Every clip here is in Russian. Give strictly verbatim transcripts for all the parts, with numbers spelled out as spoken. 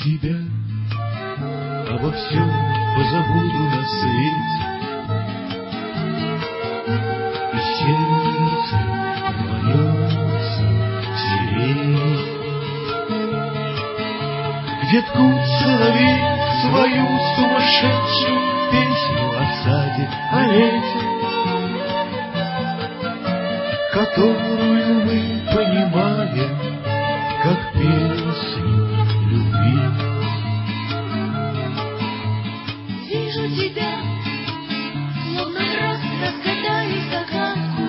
тебя, обо всем позабуду на свете, и сердце рванется в сирень, где ткут соловей свою сумасшедшую песню о саде, о лете, которую мы понимаем как песню любви. Вижу тебя, словно раз разгадали загадку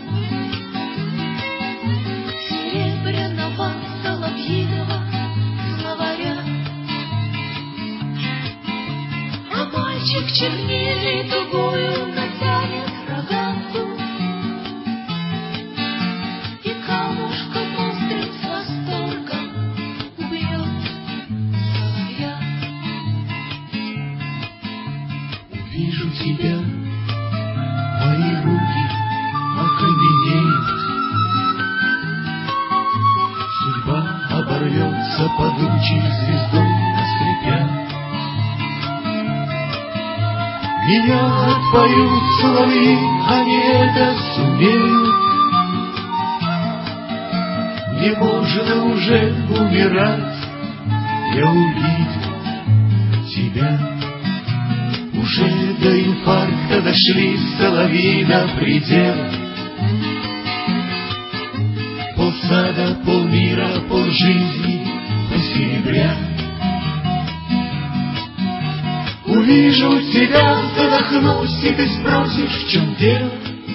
серебряного соловьиного словаря. А мальчик чернильный тугую натянет рогатку, и камушком острым с восторгом убьет соловья. Увижу тебя, мои руки окаменеют, судьба оборвется падучей звездой ослепя. Меня отпоют соловьи, они это сумеют. Не можно уже умирать, я увидел тебя. Уже до инфаркта дошли соловьи до предела. Полсада, полмира, полжизни посеребря. Увижу тебя, задохнусь, и ты спросишь, в чем дело.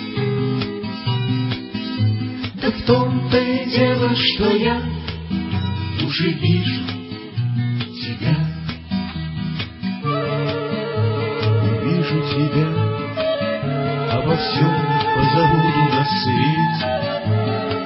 Да в том-то и дело, что я уже вижу тебя. Увижу тебя, обо всем позабуду на свете,